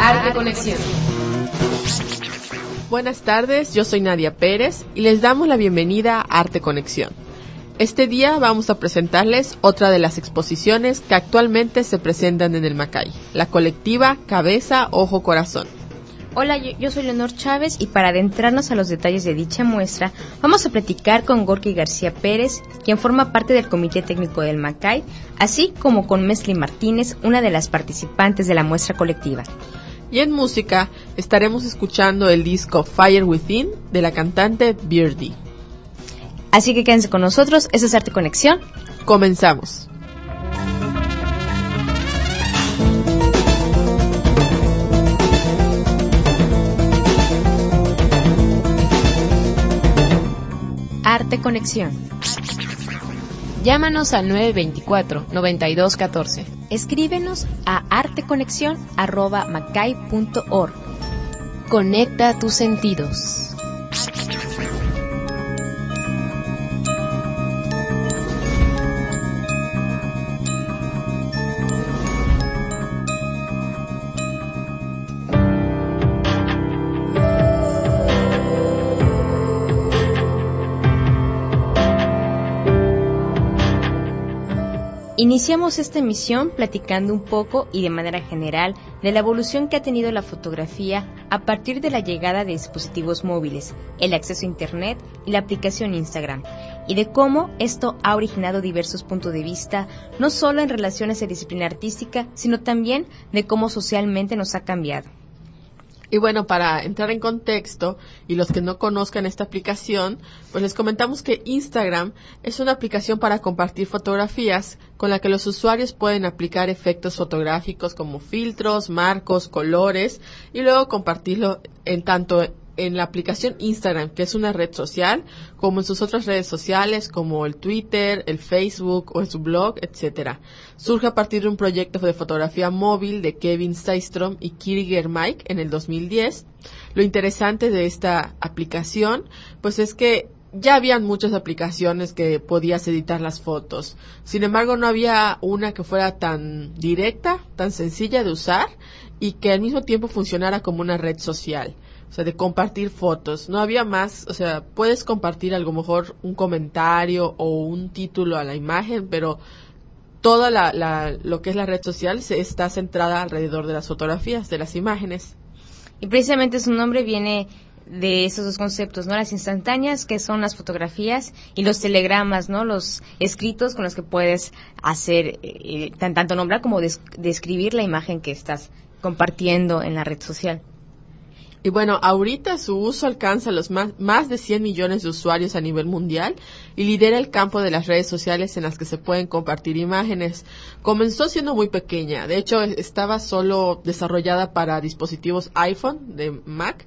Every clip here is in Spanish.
Arte Conexión. Buenas tardes, yo soy Nadia Pérez y les damos la bienvenida a Arte Conexión. Este día vamos a presentarles otra de las exposiciones que actualmente se presentan en el Macay, la colectiva Cabeza, Ojo, Corazón. Hola, yo soy Leonor Chávez y para adentrarnos a los detalles de dicha muestra, vamos a platicar con Gorky García Pérez, quien forma parte del Comité Técnico del Macay, así como con Mesli Martínez, una de las participantes de la muestra colectiva. Y en música estaremos escuchando el disco Fire Within de la cantante Birdie. Así que quédense con nosotros, eso es Arte Conexión. Comenzamos. Arte Conexión. Llámanos al 924-9214. Escríbenos a arteconexion@macay.org. Conecta tus sentidos. Iniciamos esta emisión platicando un poco y de manera general de la evolución que ha tenido la fotografía a partir de la llegada de dispositivos móviles, el acceso a Internet y la aplicación Instagram, y de cómo esto ha originado diversos puntos de vista, no solo en relación a esa disciplina artística, sino también de cómo socialmente nos ha cambiado. Y bueno, para entrar en contexto y los que no conozcan esta aplicación, pues les comentamos que Instagram es una aplicación para compartir fotografías con la que los usuarios pueden aplicar efectos fotográficos como filtros, marcos, colores y luego compartirlo tanto en la aplicación Instagram, que es una red social, como en sus otras redes sociales como el Twitter, el Facebook o en su blog, etcétera. Surge a partir de un proyecto de fotografía móvil de Kevin Systrom y Kiri Germaik en el 2010. Lo interesante de esta aplicación, pues es que ya habían muchas aplicaciones que podías editar las fotos. Sin embargo, no había una que fuera tan directa, tan sencilla de usar y que al mismo tiempo funcionara como una red social. O sea, de compartir fotos. No había más, o sea, puedes compartir a lo mejor un comentario o un título a la imagen, pero toda lo que es la red social está centrada alrededor de las fotografías, de las imágenes. Y precisamente su nombre viene de esos dos conceptos, ¿no? Las instantáneas, que son las fotografías, y los telegramas, ¿no? Los escritos con los que puedes hacer, tanto nombrar como describir la imagen que estás compartiendo en la red social. Y bueno, ahorita su uso alcanza los más de 100 millones de usuarios a nivel mundial y lidera el campo de las redes sociales en las que se pueden compartir imágenes. Comenzó siendo muy pequeña, de hecho estaba solo desarrollada para dispositivos iPhone de Mac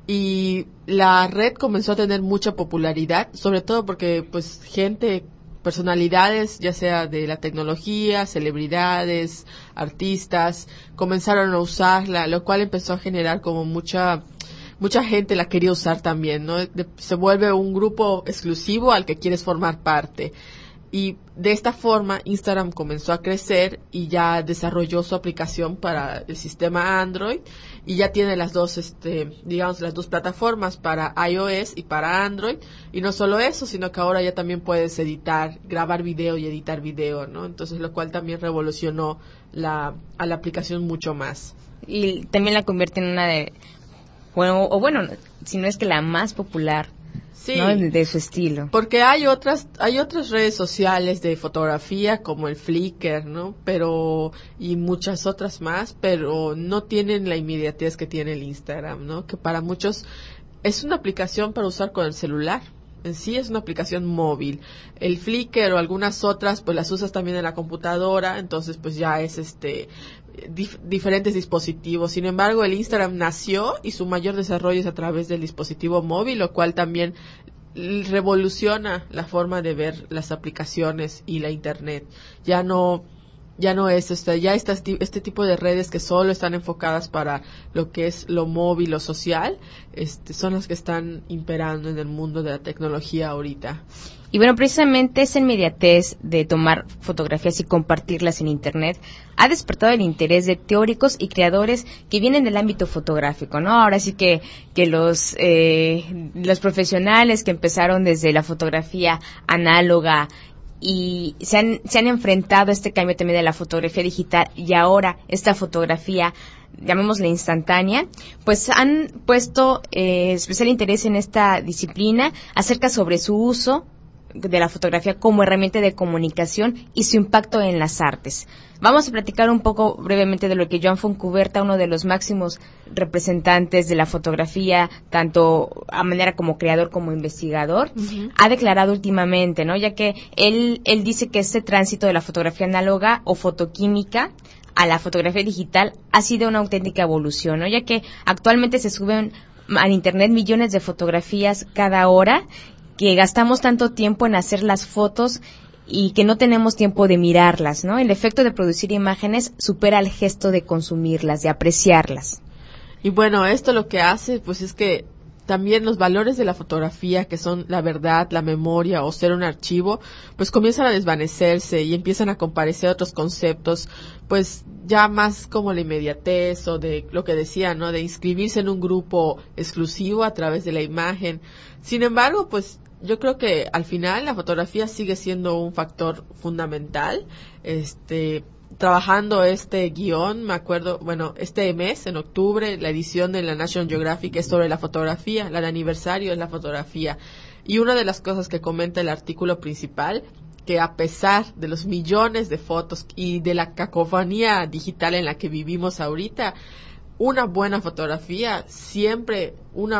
y la red comenzó a tener mucha popularidad, sobre todo porque pues personalidades, ya sea de la tecnología, celebridades, artistas, comenzaron a usarla, lo cual empezó a generar como mucha gente la quería usar también, ¿no? Se vuelve un grupo exclusivo al que quieres formar parte. Y de esta forma Instagram comenzó a crecer y ya desarrolló su aplicación para el sistema Android y ya tiene las dos plataformas para iOS y para Android. Y no solo eso, sino que ahora ya también puedes grabar video y editar video, ¿no? Entonces, lo cual también revolucionó a la aplicación mucho más. Y también la convierte en una si no es que la más popular. Sí, ¿no? De su estilo. Porque hay otras redes sociales de fotografía como el Flickr, ¿no? Y muchas otras más, pero no tienen la inmediatez que tiene el Instagram, ¿no? Que para muchos es una aplicación para usar con el celular. En sí es una aplicación móvil. El Flickr o algunas otras, pues las usas también en la computadora, entonces pues ya es diferentes dispositivos. Sin embargo, el Instagram nació y su mayor desarrollo es a través del dispositivo móvil, lo cual también revoluciona la forma de ver las aplicaciones y la Internet. Ya no ya no es, ya este tipo de redes que solo están enfocadas para lo que es lo móvil, lo social, son las que están imperando en el mundo de la tecnología ahorita. Y bueno, precisamente esa inmediatez de tomar fotografías y compartirlas en Internet ha despertado el interés de teóricos y creadores que vienen del ámbito fotográfico, ¿no? Ahora sí que los profesionales que empezaron desde la fotografía análoga y se han enfrentado a este cambio también de la fotografía digital y ahora esta fotografía, llamémosla instantánea, pues han puesto especial interés en esta disciplina acerca sobre su uso de la fotografía como herramienta de comunicación y su impacto en las artes. Vamos a platicar un poco brevemente de lo que Joan Fontcuberta, uno de los máximos representantes de la fotografía, tanto a manera como creador como investigador, ha declarado últimamente, ¿no? Ya que él dice que este tránsito de la fotografía análoga o fotoquímica a la fotografía digital ha sido una auténtica evolución, ¿no? Ya que actualmente se suben a Internet millones de fotografías cada hora, que gastamos tanto tiempo en hacer las fotos y que no tenemos tiempo de mirarlas, ¿no? El efecto de producir imágenes supera el gesto de consumirlas, de apreciarlas. Y bueno, esto lo que hace, pues es que también los valores de la fotografía, que son la verdad, la memoria o ser un archivo, pues comienzan a desvanecerse y empiezan a comparecer otros conceptos, pues ya más como la inmediatez o de lo que decía, ¿no? De inscribirse en un grupo exclusivo a través de la imagen. Sin embargo, pues yo creo que al final la fotografía sigue siendo un factor fundamental. Trabajando este guión, me acuerdo, bueno, este mes, en octubre, la edición de la National Geographic es sobre la fotografía, el aniversario es la fotografía. Y una de las cosas que comenta el artículo principal, que a pesar de los millones de fotos y de la cacofonía digital en la que vivimos ahorita, una buena fotografía siempre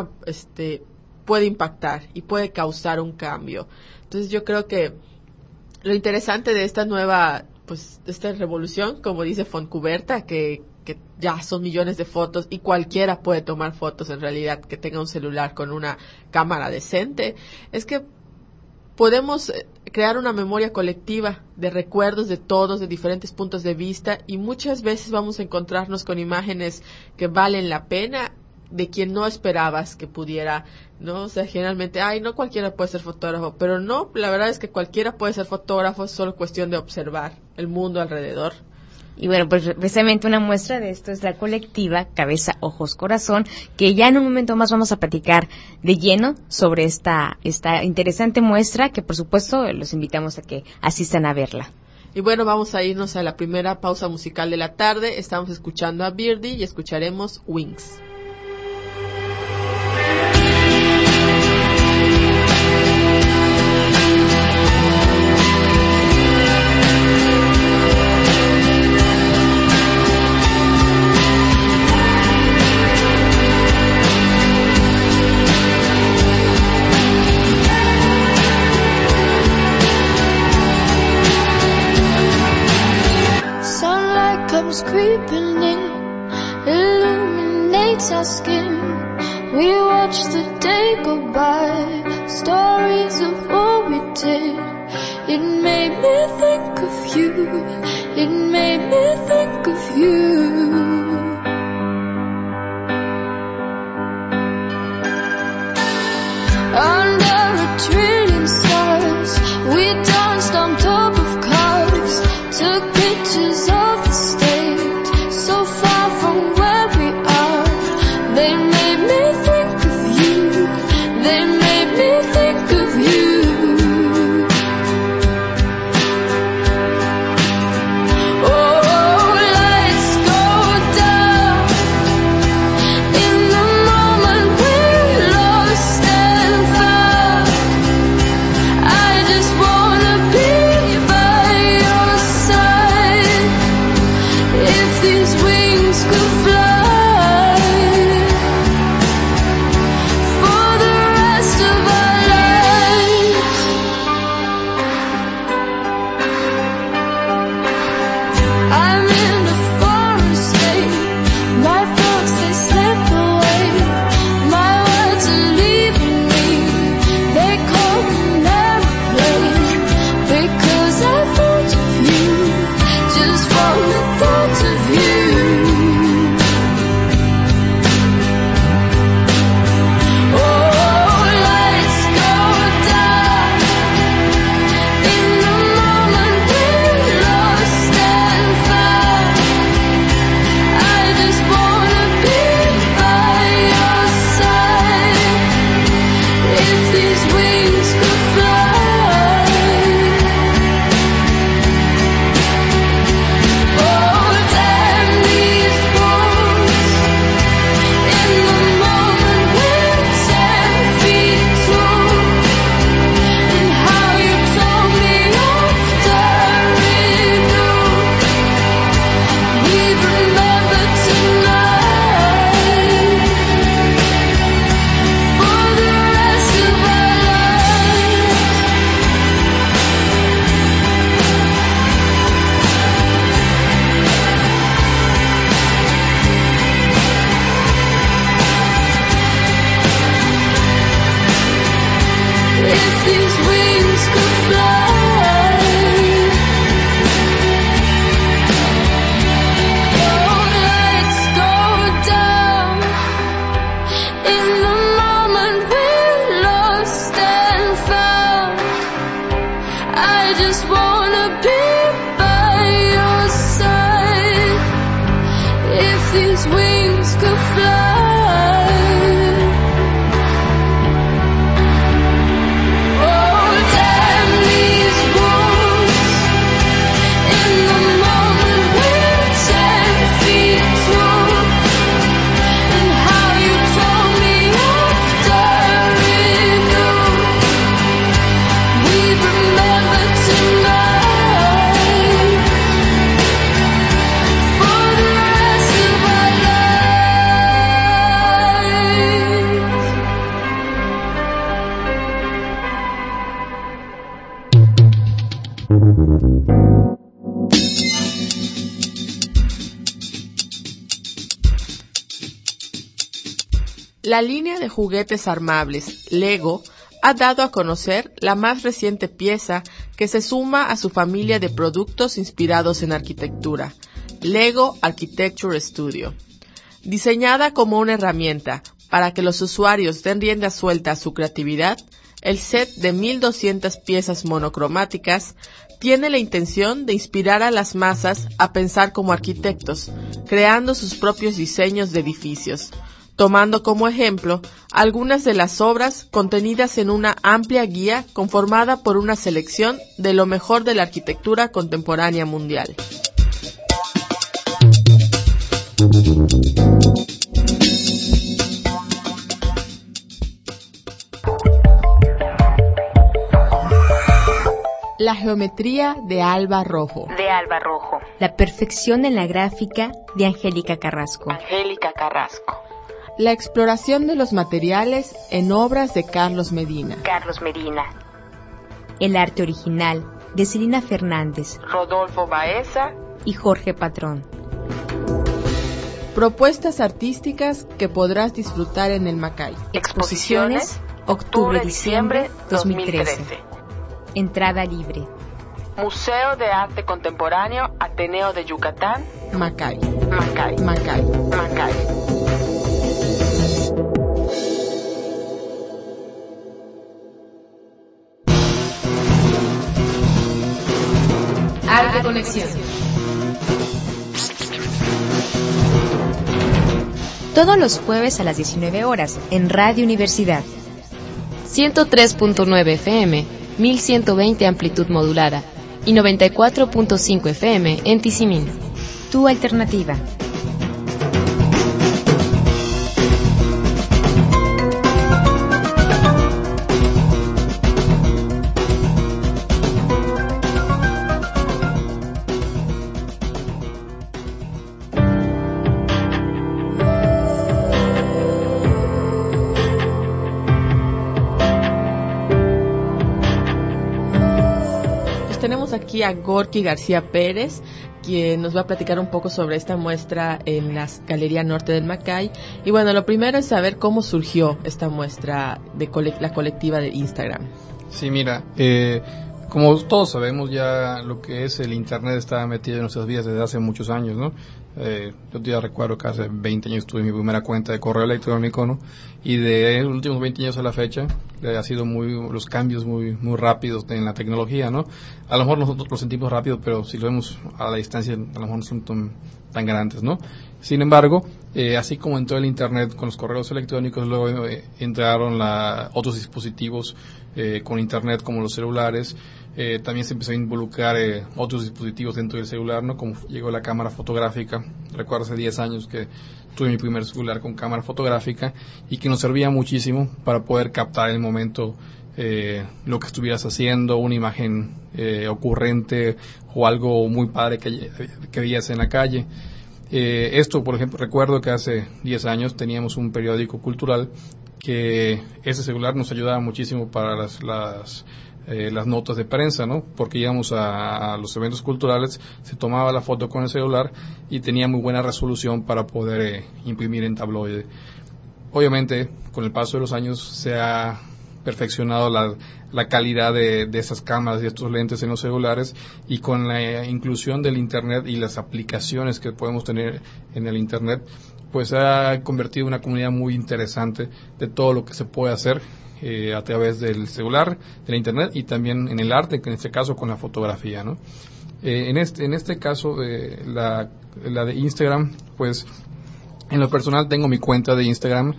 puede impactar y puede causar un cambio. Entonces yo creo que lo interesante de esta nueva, pues, esta revolución, como dice Fontcuberta, que ya son millones de fotos y cualquiera puede tomar fotos en realidad que tenga un celular con una cámara decente, es que podemos crear una memoria colectiva de recuerdos de todos, de diferentes puntos de vista, y muchas veces vamos a encontrarnos con imágenes que valen la pena de quien no esperabas que pudiera, ¿no? O sea, generalmente, no cualquiera puede ser fotógrafo, pero no, la verdad es que cualquiera puede ser fotógrafo, es solo cuestión de observar el mundo alrededor. Y bueno, pues precisamente una muestra de esto es la colectiva Cabeza, Ojos, Corazón, que ya en un momento más vamos a platicar de lleno sobre esta interesante muestra, que por supuesto los invitamos a que asistan a verla. Y bueno, vamos a irnos a la primera pausa musical de la tarde. Estamos escuchando a Birdie y escucharemos Wings. Creeping in, illuminates our skin. We watch the day go by, stories of what we did. It made me think of you, it made me think of you. Under a trillion stars, we danced on top of cars, took pictures of the state, so far from where we are. They made me think of you, they made me think of you. Oh, lights go down in the moment we're lost and found. I just wanna be by your side. these wings could fly, oh, lights go down in the moment we're lost and found. I just wanna be by your side. If these wings could fly, oh, damn these wounds. In the moment we're 10 feet tall, and how you told me after it all. We remember tonight for the rest of our lives. La línea de juguetes armables Lego ha dado a conocer la más reciente pieza que se suma a su familia de productos inspirados en arquitectura, Lego Architecture Studio. Diseñada como una herramienta para que los usuarios den rienda suelta a su creatividad, el set de 1,200 piezas monocromáticas tiene la intención de inspirar a las masas a pensar como arquitectos, creando sus propios diseños de edificios, tomando como ejemplo algunas de las obras contenidas en una amplia guía conformada por una selección de lo mejor de la arquitectura contemporánea mundial. La geometría de Alba Rojo. De Alba Rojo. La perfección en la gráfica de Angélica Carrasco. Angélica Carrasco. La exploración de los materiales en obras de Carlos Medina. Carlos Medina. El arte original de Celina Fernández, Rodolfo Baeza y Jorge Patrón. Propuestas artísticas que podrás disfrutar en el Macay. Exposiciones, octubre-diciembre 2013. Entrada libre. Museo de Arte Contemporáneo Ateneo de Yucatán, Macay. Macay. Macay. Macay. Arte Conexión. Todos los jueves a las 19 horas en Radio Universidad. 103.9 FM, 1120 amplitud modulada y 94.5 FM en Tizimín. Tu alternativa. Tenemos aquí a Gorky García Pérez, quien nos va a platicar un poco sobre esta muestra en la Galería Norte del Macay. Y bueno, lo primero es saber cómo surgió esta muestra de la colectiva de Instagram. Sí, mira, como todos sabemos, ya lo que es el Internet está metido en nuestras vidas desde hace muchos años, ¿no? Yo ya recuerdo que hace 20 años tuve mi primera cuenta de correo electrónico, ¿no? Y de los últimos 20 años a la fecha, ha sido los cambios muy rápidos en la tecnología, ¿no? A lo mejor nosotros lo sentimos rápido, pero si lo vemos a la distancia, a lo mejor no son tan grandes, ¿no? Sin embargo, así como entró el Internet con los correos electrónicos, luego entraron otros dispositivos con Internet como los celulares. También se empezó a involucrar otros dispositivos dentro del celular, ¿no? Como llegó la cámara fotográfica. Recuerdo hace 10 años que tuve mi primer celular con cámara fotográfica y que nos servía muchísimo para poder captar en el momento lo que estuvieras haciendo, una imagen ocurrente o algo muy padre que veías en la calle. Esto, por ejemplo, recuerdo que hace 10 años teníamos un periódico cultural que ese celular nos ayudaba muchísimo para las notas de prensa, ¿no? Porque íbamos a los eventos culturales, se tomaba la foto con el celular y tenía muy buena resolución para poder imprimir en tabloide. Obviamente, con el paso de los años se ha perfeccionado la calidad de esas cámaras y estos lentes en los celulares, y con la inclusión del Internet y las aplicaciones que podemos tener en el Internet, pues ha convertido en una comunidad muy interesante de todo lo que se puede hacer a través del celular, del Internet y también en el arte, que en este caso con la fotografía, ¿no? En este caso, la de Instagram, pues en lo personal tengo mi cuenta de Instagram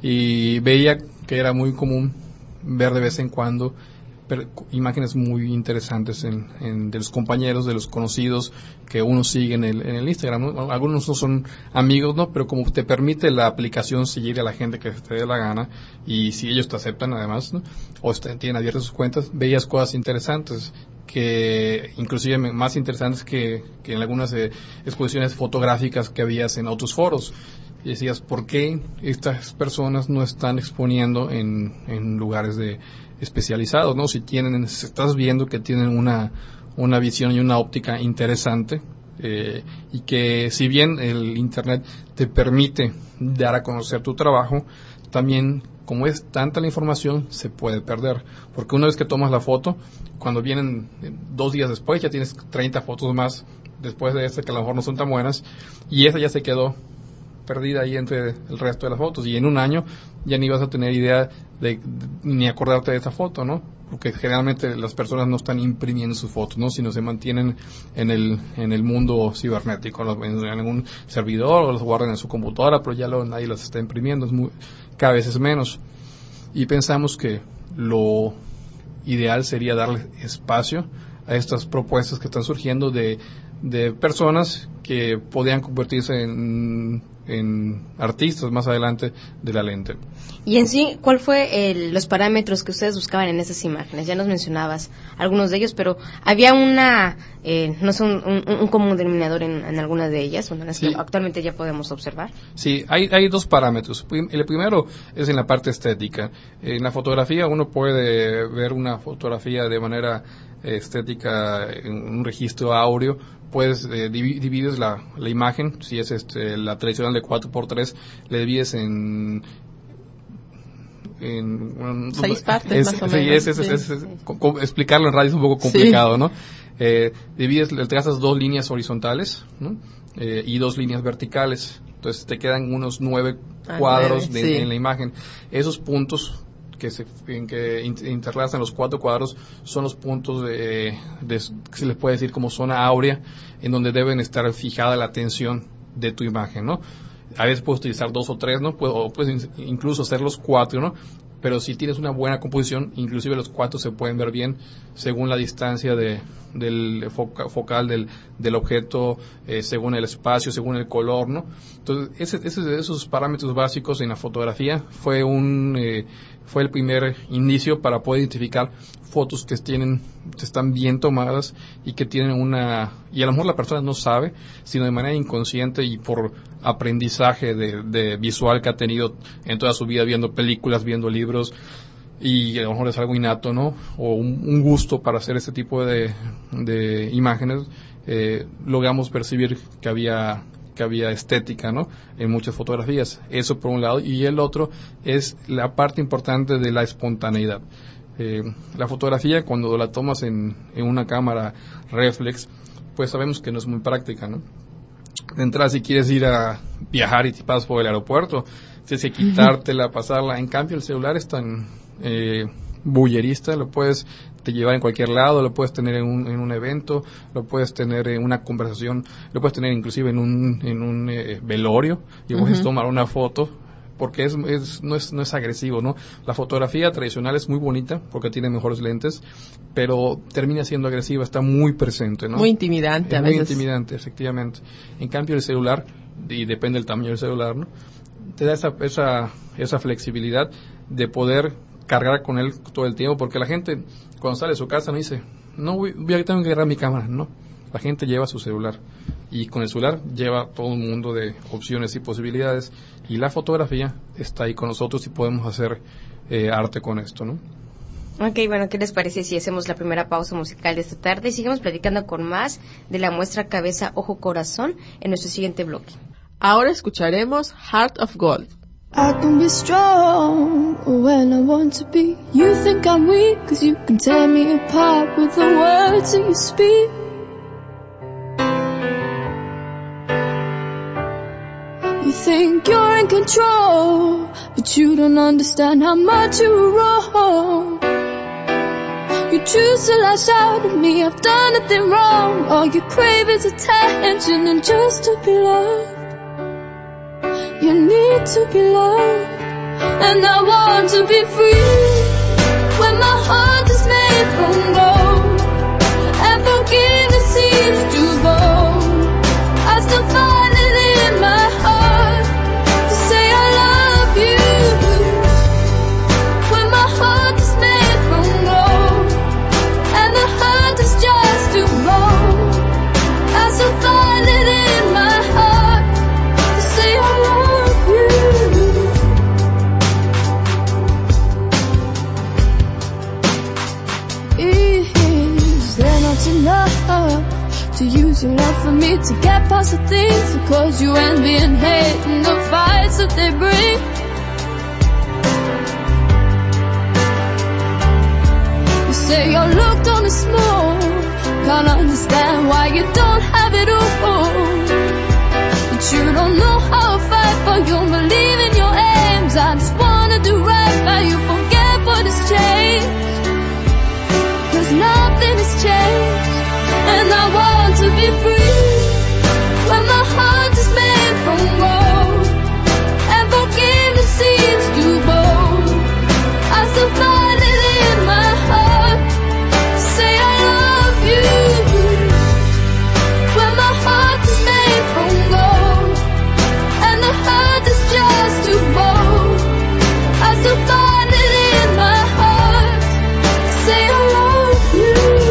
y veía que era muy común ver de vez en cuando imágenes muy interesantes de los compañeros, de los conocidos que uno sigue en el Instagram, ¿no? Algunos no son amigos, ¿no? Pero como te permite la aplicación seguir a la gente que te dé la gana, y si ellos te aceptan además, ¿no? O tienen abiertas sus cuentas, veías cosas interesantes, que inclusive más interesantes que en algunas exposiciones fotográficas que habías en otros foros. Y decías, ¿por qué estas personas no están exponiendo en lugares especializados, ¿no? Si estás viendo que tienen una visión y una óptica interesante, y que si bien el Internet te permite dar a conocer tu trabajo, también como es tanta la información, se puede perder, porque una vez que tomas la foto, cuando vienen 2 días después, ya tienes 30 fotos más después de esta que a lo mejor no son tan buenas, y esa ya se quedó perdida ahí entre el resto de las fotos, y en un año ya ni vas a tener idea ni acordarte de esa foto, ¿no? Porque generalmente las personas no están imprimiendo sus fotos, ¿no? Sino se mantienen en el mundo cibernético, en algún servidor, o los guardan en su computadora, pero ya nadie las está imprimiendo, cada vez es menos. Y pensamos que lo ideal sería darle espacio a estas propuestas que están surgiendo de personas que podrían convertirse en artistas más adelante de la lente. Y en sí, ¿cuál fue los parámetros que ustedes buscaban en esas imágenes? Ya nos mencionabas algunos de ellos, pero había no sé, un común denominador en algunas de ellas, una de las que actualmente ya podemos observar. Sí, hay 2 parámetros. El primero es en la parte estética. En la fotografía uno puede ver una fotografía de manera estética en un registro áureo. Puedes divides la imagen, si es la tradicional de 4x3, le divides en 6 partes más o menos. Explicarlo en radio es un poco complicado, ¿no? Trazas 2 líneas horizontales, ¿no? Y 2 líneas verticales. Entonces te quedan unos 9 cuadros en la imagen. Esos puntos que interlazan los 4 cuadros son los puntos se les puede decir como zona áurea, en donde deben estar fijada la atención de tu imagen, ¿no? A veces puedes utilizar 2 o 3, ¿no? O puedes incluso hacer los 4, ¿no? Pero si tienes una buena composición, inclusive los 4 se pueden ver bien según la distancia del focal del objeto, según el espacio, según el color, ¿no? Entonces, esos parámetros básicos en la fotografía fue el primer indicio para poder identificar fotos que están bien tomadas y que tienen y a lo mejor la persona no sabe, sino de manera inconsciente y por aprendizaje de visual que ha tenido en toda su vida, viendo películas, viendo libros, y a lo mejor es algo innato, ¿no? O un gusto para hacer este tipo de imágenes, logramos percibir que había estética, ¿no? En muchas fotografías. Eso por un lado. Y el otro es la parte importante de la espontaneidad. La fotografía, cuando la tomas en una cámara reflex, pues sabemos que no es muy práctica, ¿no? De entrada, si quieres ir a viajar y te pasas por el aeropuerto, tienes que quitártela, pasarla. En cambio, el celular es tan bullerista, te llevar en cualquier lado, lo puedes tener en un evento, lo puedes tener en una conversación, lo puedes tener inclusive en un velorio, y puedes tomar una foto, porque no es agresivo, ¿no? La fotografía tradicional es muy bonita porque tiene mejores lentes, pero termina siendo agresiva, está muy presente, ¿no? Muy intimidante a veces. Muy intimidante, efectivamente. En cambio el celular, y depende del tamaño del celular, ¿no? Te da esa flexibilidad de poder cargar con él todo el tiempo, porque la gente cuando sale de su casa no dice, tengo que agarrar mi cámara, no. La gente lleva su celular, y con el celular lleva todo un mundo de opciones y posibilidades, y la fotografía está ahí con nosotros y podemos hacer arte con esto, ¿no? Ok, bueno, ¿qué les parece si hacemos la primera pausa musical de esta tarde y seguimos platicando con más de la muestra Cabeza, Ojo, Corazón en nuestro siguiente bloque? Ahora escucharemos Heart of Gold. I can be strong when I want to be. You think I'm weak 'cause you can tear me apart with the words that you speak. You think you're in control, but you don't understand how much you were wrong. You choose to lash out at me, I've done nothing wrong. All you crave is attention and just to be loved. You need to be loved, and I want to be free. When my heart is made from gold, and forgiveness seems too bold, I still find it in my heart to say I love you. When my heart is made from gold, and the heart is just too bold, I still find it in my heart to say I love you. Is there not enough to use your love for me to get past the things that cause you envy and hate and the fights that they bring? You say your look don't is small, can't understand why you don't have it all. But you don't know how to fight, but you believe in your aims. I just wanna do right by you, forget what has changed, 'cause nothing has changed, and I want to be free. When my heart is made from gold, and forgiveness seems too bold, I still find it in my heart to say I love you. When my heart is made from gold, and the heart is just too bold, I still find it in my heart to say I love you.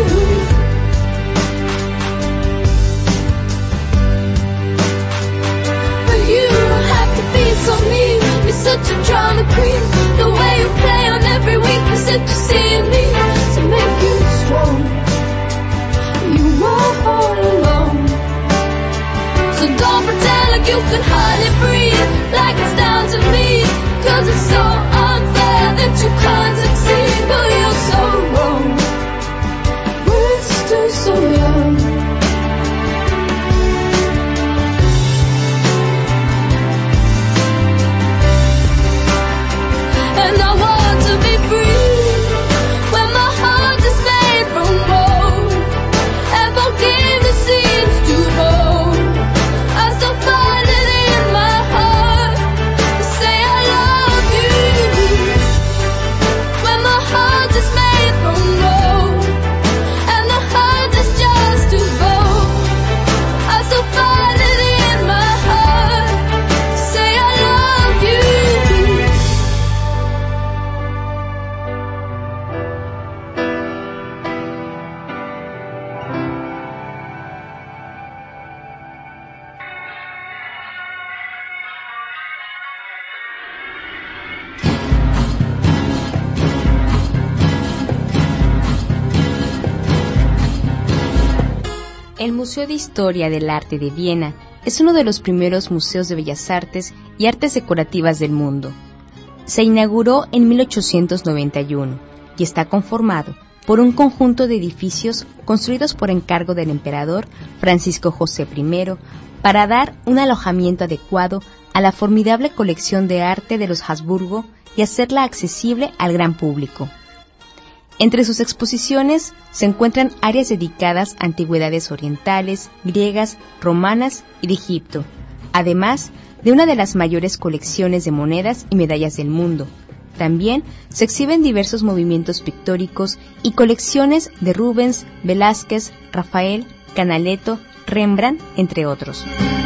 But you don't have to be so mean. You're such a drama queen. The way you play on every weakness that you see in me to make you strong. You are all alone, so don't pretend like you can hardly breathe, like it's down to me, 'cause it's so unfair that you can't succeed. But you're so wrong, we're still so young. And I want to be free. When my heart is made from gold, and forgiveness seems too bold, I still find it in my heart to say I love you. When my heart is made from gold, and the heart is just too bold, I still find it in my heart to say I love you. El Museo de Historia del Arte de Viena es uno de los primeros museos de bellas artes y artes decorativas del mundo. Se inauguró en 1891 y está conformado por un conjunto de edificios construidos por encargo del emperador Francisco José I para dar un alojamiento adecuado a la formidable colección de arte de los Habsburgo y hacerla accesible al gran público. Entre sus exposiciones se encuentran áreas dedicadas a antigüedades orientales, griegas, romanas y de Egipto, además de una de las mayores colecciones de monedas y medallas del mundo. También se exhiben diversos movimientos pictóricos y colecciones de Rubens, Velázquez, Rafael, Canaletto, Rembrandt, entre otros.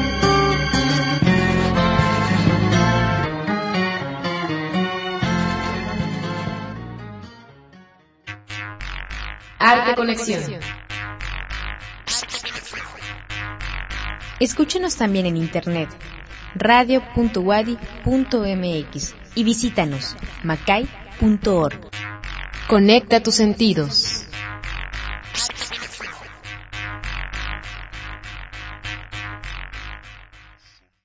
Arte Conexión. Escúchenos también en internet, radio.wadi.mx y visítanos, macay.org. Conecta tus sentidos.